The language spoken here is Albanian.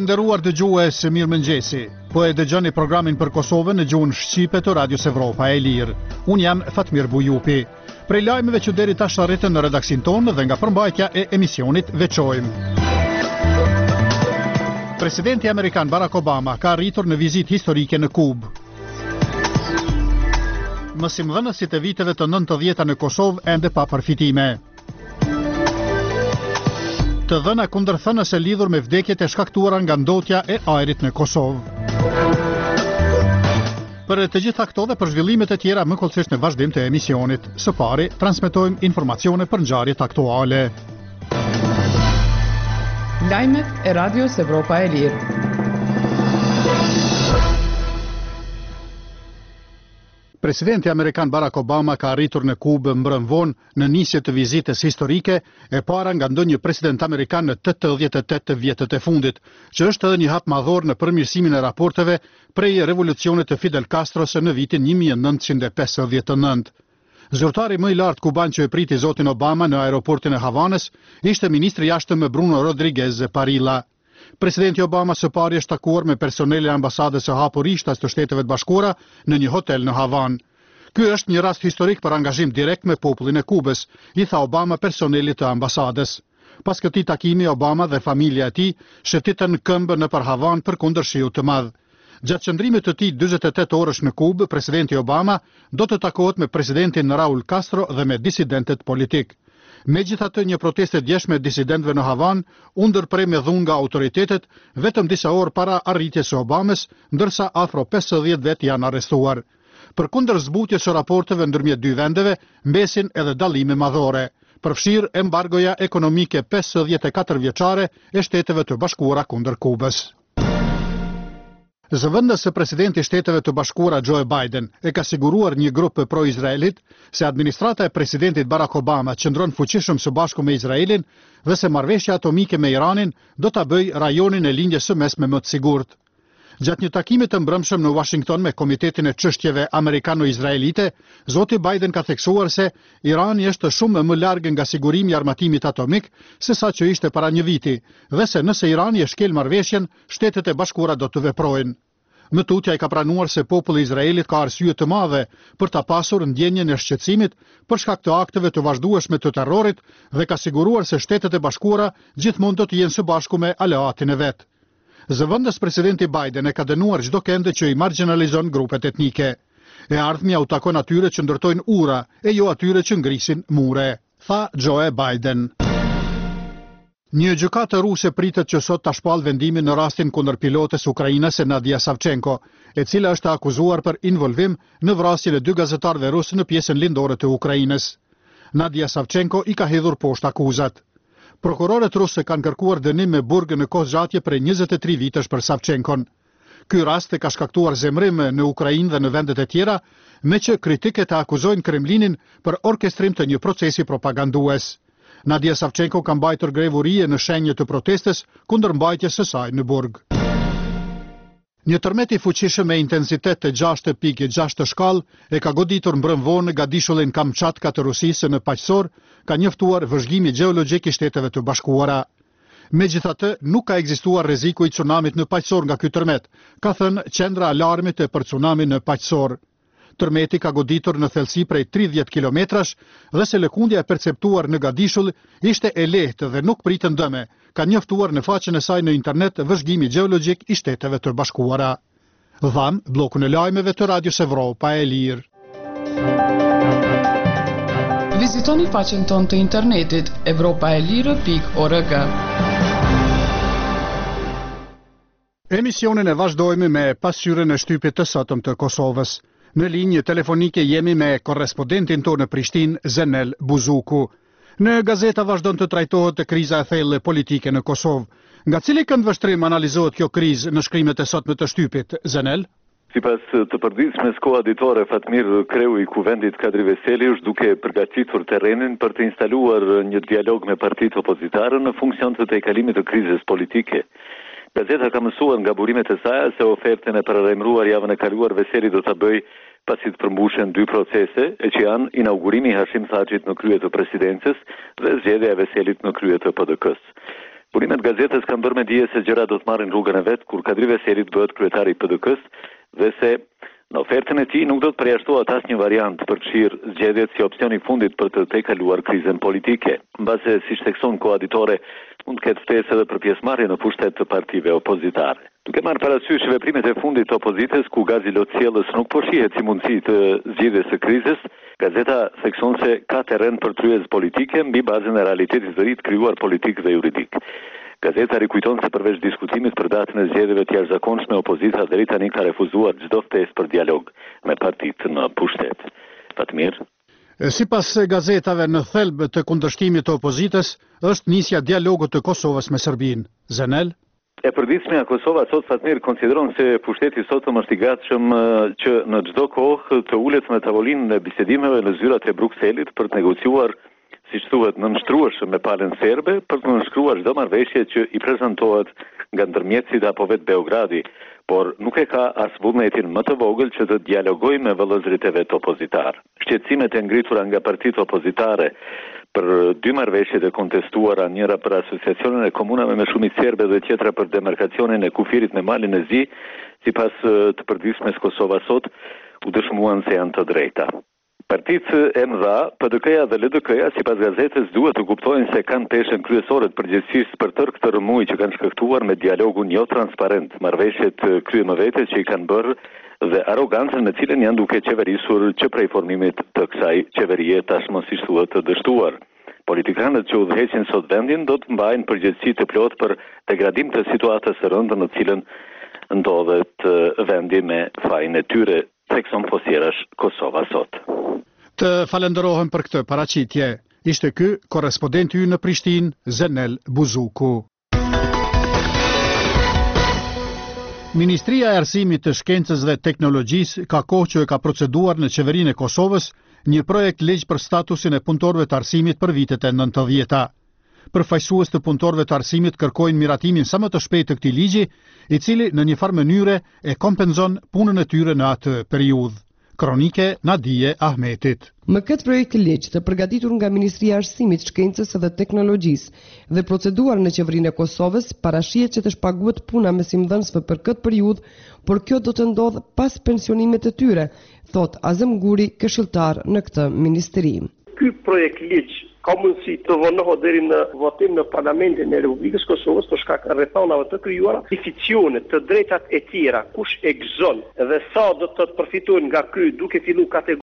Të nderuar dëgjues, mirëmëngjesi. Po e dëgjoni programin për Kosovën në gjuhën shqipe të Radios Evropa e Lirë. Unë jam Fatmir Bujupi. Prej lajmeve që deri tash arritën në redaksin tonë dhe nga përmbajtja e emisionit veçojmë. Presidenti Amerikan Barack Obama ka arritur në vizitë historike në Kubë. Mësimdhënësit e viteve të 90-ta në Kosovë ende pa përfitime. Të dhëna kundërthënëse lidhur me vdekjet e shkaktuara nga ndotja e ajrit në Kosovë. Për të gjitha këto dhe për zhvillimet e tjera më kollësisht në vazhdim të emisionit. Së pari, transmetojmë informacione për ngjarjet aktuale. Lajmet e Radios Evropa e Lirë. Presidenti Amerikan Barack Obama ka arritur në Kubë mbrëm vonë në nisje të vizitës historike e para nga ndonjë president amerikan në 88 vjetët e fundit, që është edhe një hap madhor në përmirësimin e raporteve prej revolucionit të Fidel Castros në vitin 1959. Zyrtari më i lartë kuban që e priti zotin Obama në aeroportin e Havanës ishte ministri i jashtëm Bruno Rodriguez Parilla. Presidenti Obama së pari është takuar me personelin e ambasadës së hapur ishtas të Shteteve të Bashkuara në një hotel në Havanë. Ky është një rast historik për angazhim direkt me popullin e Kubës, i tha Obama personelit të ambasadës. Pas këtij takimi, Obama dhe familja e tij shëtitën këmbë nëpër Havanë përkundër shiut të madh. Gjatë qëndrimit të tij 48 orësh në Kubë, presidenti Obama do të takohet me presidentin Raul Castro dhe me disidentët politik. Megjithatë, një protestë e djeshme e disidentëve në Havanë u ndërprej me dhunë nga autoritetet vetëm disa orë para arritjes së Obamës, ndërsa afro 50 vet janë arrestuar. Përkundër zbutjes së raporteve ndërmjet dy vendeve, mbesin edhe dallime madhore. Përfshir embargoja ekonomike 54 vjeçare e Shteteve të Bashkuara kundër Kubës. Zëvendës së presidenti i Shteteve të Bashkuara Joe Biden e ka siguruar një grup pro-izraelit se administrata e presidentit Barack Obama qëndron fuqishëm së bashku me Izraelin dhe se marrëveshja atomike me Iranin do ta bëjë rajonin e lindjes së mesme më të sigurt. Gjatë një takimi të mbrëmshëm në Washington me Komitetin e Çështjeve Amerikano-Izraelite, zoti Biden ka theksuar se Irani është shumë më larg nga sigurimi i armatimit atomik se sa që ishte para një viti, dhe se nëse Irani e shkel marrëveshjen, Shtetet e Bashkuara do të veprojnë. Më tutja i ka pranuar se populli i Izraelit ka arsye të madhe për ta pasur ndjenjen e shqetësimit për shkak të akteve të vazhdueshme të terrorit dhe ka siguruar se Shtetet e Bashkuara gjithmonë do të jenë së bashku me aleatin e vet. Zëvendës presidenti Biden e ka dënuar çdo kënd që i marginalizon grupet etnike. E ardhmja u takon atyre që ndërtojnë ura e jo atyre që ngrisin mure, tha Joe Biden. Një gjykatë ruse pritet që sot ta shpall vendimin në rastin kundër pilotes ukrainase Nadia Savchenko, e cila është akuzuar për involvim në vrasjen e dy gazetarëve rusë në pjesën lindore të Ukrainës. Nadia Savchenko i ka hedhur poshtë akuzat. Prokurorët rusë kanë kërkuar dënim me burg në kohë zgjatje prej 23 vitesh për Savchenkon. Ky rast e ka shkaktuar zemrim në Ukrainë dhe në vendet e tjera, me që kritikët e akuzojnë Kremlinin për orkestrim të një procesi propagandues. Nadia Savchenko ka mbajtur grevurie në shenjë të protestës kundër mbajtjes së saj në burg. Një tërmet i fuqishëm me intensitet të 6.6 shkallë e ka goditur mbrëmvonë nga dishullin Kamchatka të Rusisë në paqësor, ka njoftuar vëzhgimi gjeologjik i Shteteve të Bashkuara. Megjithatë, nuk ka ekzistuar rreziku i tsunamit në paqësor nga ky tërmet, ka thënë Qendra Alarmit për tsunami në paqësor. Tërmeti ka goditur në thellësi prej 30 kilometrash dhe se lëkundja e perceptuar në gadishull ishte e lehtë dhe nuk pritën dëme, ka njoftuar në faqen e saj në internet vëzhgimi gjeologjik i Shteteve të Bashkuara. Dham, bllokun e lajmeve të Radios Evropa e Lirë. Vizitoni faqen tonë të internetit evropaelire.org. Emisionin e vazhdojmë me pasqyrën e shtypit të sotëm të Kosovës. Në linjë telefonike jemi me korrespondentin tonë në Prishtinë, Zenel Buzuku. Në gazeta vazhdon të trajtohet kriza e thellë politike në Kosovë. Nga cili këndvështrim analizohet kjo krizë në shkrimet e sotme të shtypit, Zenel? Sipas të përditshmes koaditore, Fatmir, kreu i kuvendit Kadri Veseli është duke përgatitur terrenin për të instaluar një dialog me partitë opozitare në funksion të tejkalimit të krizës politike. Gazeta ka mësuar nga burimet e saj se ofertën e paralajmëruar javën e kaluar Veseli do ta bëjë pasi të përmbushen dy procese, e që janë inaugurimi i Hashim Thaçit në krye të presidencës dhe zgjedhja e Veselit në krye të PDK-s. Burimet gazetës kanë bërë me dije se gjëra do të marrin rrugën e vet kur Kadri Veseli bëhet kryetari i PDK-s dhe se në ofertën e tij nuk do të përjashtohet asnjë variant për të çirr zgjedhjet si opsioni i fundit për të tejkaluar krizën politike. Mbase siç thekson koaditore, mund të ketë ftesë edhe për pjesëmarrje në pushtet të partive opozitare. Duke marrë parasysh veprimet e fundit të opozitës ku gazi lotësjellës nuk po shihet si mundësi të zgjidhjes së krizës, gazeta thekson se ka terren për tryezë politike mbi bazën e realitetit të ri të krijuar politik dhe juridik. Gazeta rikujton se përveç diskutimit për datën e zgjedhjeve të jashtëzakonshme, opozita deri tani ka refuzuar çdo ftesë për dialog me partitë në pushtet. Fatmir. Sipas gazetave, në thelb të kundërshtimit të opozitës është nisja e dialogut të Kosovës me Serbinë. Zenel. E përditshmja Kosova sot, Fatmir, konsideron se pushteti sotëm është i gatshëm që në çdo kohë të ulet në tavolinën e bisedimeve në zyrat e Brukselit për të negociuar, siç thuhet, nënshtrueshëm me palën serbe për të nënshkruar çdo marrëveshje që i prezantohet nga ndërmjetësit apo vetë Beogradi, por nuk e ka as vullnetin më të vogël që të dialogojë me vëllezërit e vet opozitar. Shqetësimet e ngritura nga partitë opozitare për dy marrëveshjet e kontestuara, njëra për asociacionin e komunave me shumicë serbe dhe tjetra për demarkacionin e kufirit në Malin e Zi, sipas të përditshmes Kosova sot, u dëshmuan se janë të drejta. Partitë MRA, PDK-ja dhe LDK-ja, sipas gazetës, duhet të kuptojnë se kanë peshën kryesore të përgjegjësisë për tërë këtë rëmuj që kanë shkaktuar me dialogun jo transparent, marrëveshjet kryemëvete që i kanë bërë dhe arogancën me cilën janë duke qeverisur që prej formimit të kësaj qeverie tashmë siç thuhet të dështuar. Politikanët që udhëheqin sot vendin do të mbajnë përgjegjësi të plotë për degradim të situatës së rëndë në cilën ndodhet vendi me fajin e tyre, thekson posjerash Kosova sot. Të falenderohem për këtë paraqitje. Ishte ky korrespondenti ynë në Prishtinë, Zenel Buzuku. Ministria e Arsimit të Shkencës dhe Teknologjisë ka kohë që e ka proceduar në qeverinë e Kosovës një projekt ligj për statusin e punëtorëve të arsimit për vitet e 90-ta. Përfaqësues të punëtorëve të arsimit kërkojnë miratimin sa më të shpejtë të këtij ligji, i cili në një farë mënyre e kompenzon punën e tyre në atë periudhë. Kronike Nadije Ahmetit. Më këtë projekt ligj të përgatitur nga Ministria e Arsimit, Shkencës dhe Teknologjisë dhe proceduar në qeverinë e Kosovës, parashihet që të shpaguhet puna mesimdhënësve për këtë periudhë, por kjo do të ndodhë pas pensionimit të tyre, thot Azem Guri, këshilltar në këtë ministri. Ky projekt ligj ka mundësi të vonohet deri në votim në Parlamentin e Republikës Kosovës për shkak rrethonave të krijuara, deficione të drejtat e tjera, kush e gëzon dhe sa do të përfitojnë nga ky duke filluar